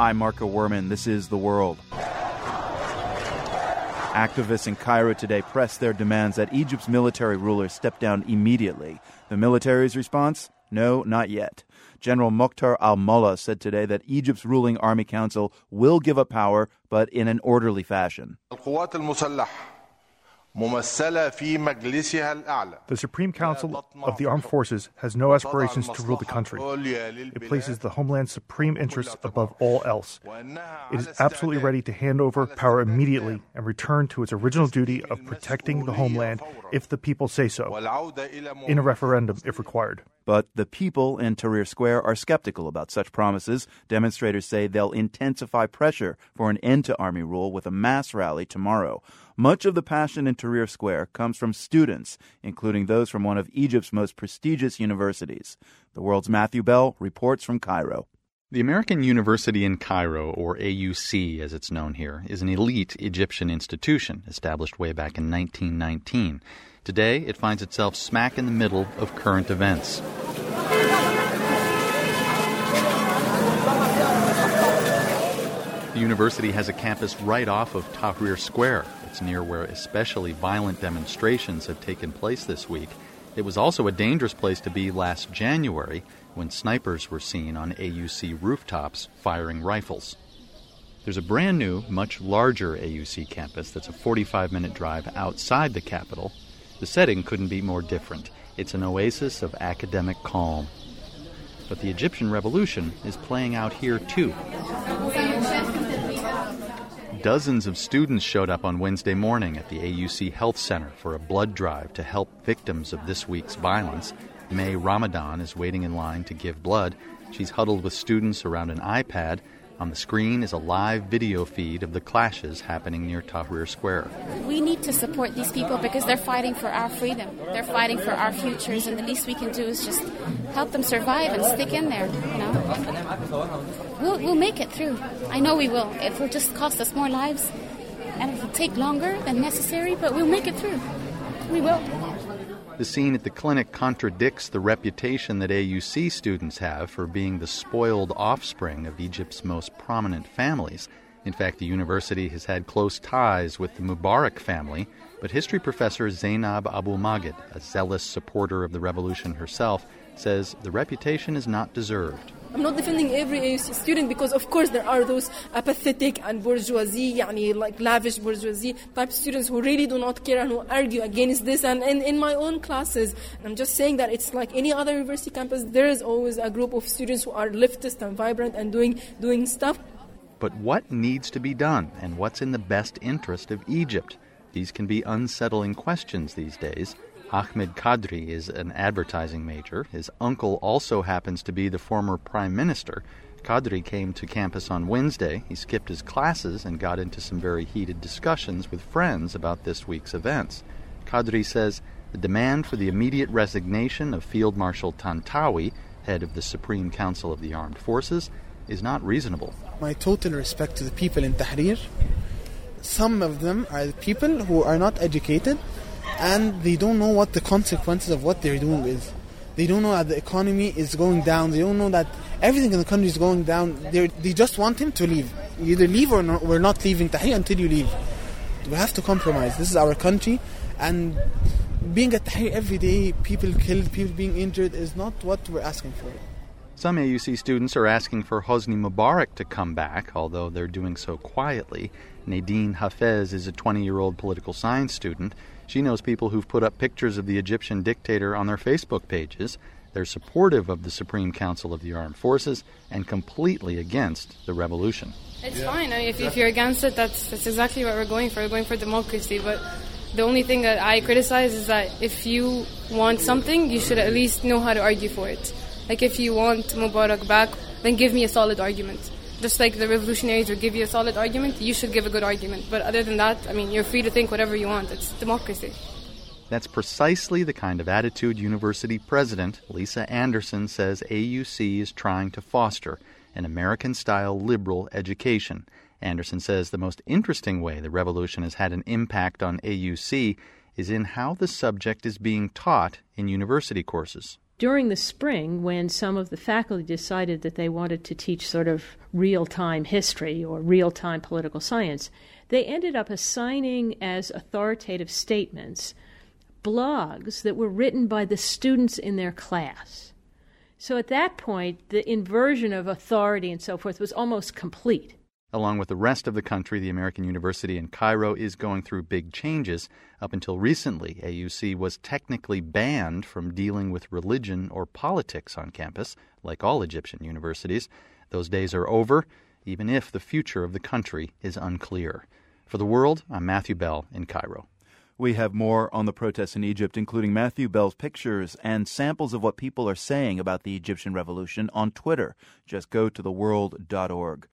I'm Marco Werman. This is The World. Activists in Cairo today pressed their demands that Egypt's military ruler step down immediately. The military's response? No, not yet. General Mokhtar al-Mullah said today that Egypt's ruling army council will give up power, but in an orderly fashion. The Supreme Council of the Armed Forces has no aspirations to rule the country. It places the homeland's supreme interests above all else. It is absolutely ready to hand over power immediately and return to its original duty of protecting the homeland if the people say so, in a referendum if required. But the people in Tahrir Square are skeptical about such promises. Demonstrators say they'll intensify pressure for an end to army rule with a mass rally tomorrow. Much of the passion in Tahrir Square comes from students, including those from one of Egypt's most prestigious universities. The World's Matthew Bell reports from Cairo. The American University in Cairo, or AUC as it's known here, is an elite Egyptian institution established way back in 1919. Today, it finds itself smack in the middle of current events. The university has a campus right off of Tahrir Square. It's near where especially violent demonstrations have taken place this week. It was also a dangerous place to be last January when snipers were seen on AUC rooftops firing rifles. There's a brand new, much larger AUC campus that's a 45-minute drive outside the capital. The setting couldn't be more different. It's an oasis of academic calm. But the Egyptian revolution is playing out here too. Dozens of students showed up on Wednesday morning at the AUC Health Center for a blood drive to help victims of this week's violence. May Ramadan is waiting in line to give blood. She's huddled with students around an iPad. On the screen is a live video feed of the clashes happening near Tahrir Square. We need to support these people because they're fighting for our freedom. They're fighting for our futures, and the least we can do is just help them survive and stick in there, you know. We'll make it through. I know we will. It will just cost us more lives, and it will take longer than necessary, but we'll make it through. We will. The scene at the clinic contradicts the reputation that AUC students have for being the spoiled offspring of Egypt's most prominent families. In fact, the university has had close ties with the Mubarak family, but history professor Zainab Abu Magid, a zealous supporter of the revolution herself, says the reputation is not deserved. I'm not defending every AUC student because, of course, there are those apathetic and bourgeoisie, like lavish bourgeoisie type students who really do not care and who argue against this. And in my own classes, I'm just saying that it's like any other university campus, there is always a group of students who are leftist and vibrant and doing stuff. But what needs to be done, and what's in the best interest of Egypt? These can be unsettling questions these days. Ahmed Kadri is an advertising major. His uncle also happens to be the former prime minister. Kadri came to campus on Wednesday. He skipped his classes and got into some very heated discussions with friends about this week's events. Kadri says the demand for the immediate resignation of Field Marshal Tantawi, head of the Supreme Council of the Armed Forces, is not reasonable. My total respect to the people in Tahrir. Some of them are the people who are not educated, and they don't know what the consequences of what they're doing is. They don't know that the economy is going down. They don't know that everything in the country is going down. They just want him to leave. You either leave or not. We're not leaving Tahrir until you leave. We have to compromise. This is our country, and being at Tahrir every day, people killed, people being injured, is not what we're asking for. Some AUC students are asking for Hosni Mubarak to come back, although they're doing so quietly. Nadine Hafez is a 20-year-old political science student. She knows people who've put up pictures of the Egyptian dictator on their Facebook pages. They're supportive of the Supreme Council of the Armed Forces and completely against the revolution. It's fine. I mean, if you're against it, that's exactly what we're going for. We're going for democracy. But the only thing that I criticize is that if you want something, you should at least know how to argue for it. Like, if you want Mubarak back, then give me a solid argument. Just like the revolutionaries would give you a solid argument, you should give a good argument. But other than that, I mean, you're free to think whatever you want. It's democracy. That's precisely the kind of attitude University President Lisa Anderson says AUC is trying to foster, an American-style liberal education. Anderson says the most interesting way the revolution has had an impact on AUC is in how the subject is being taught in university courses. During the spring, when some of the faculty decided that they wanted to teach sort of real-time history or real-time political science, they ended up assigning as authoritative statements blogs that were written by the students in their class. So at that point, the inversion of authority and so forth was almost complete. Along with the rest of the country, the American University in Cairo is going through big changes. Up until recently, AUC was technically banned from dealing with religion or politics on campus, like all Egyptian universities. Those days are over, even if the future of the country is unclear. For The World, I'm Matthew Bell in Cairo. We have more on the protests in Egypt, including Matthew Bell's pictures and samples of what people are saying about the Egyptian revolution on Twitter. Just go to theworld.org.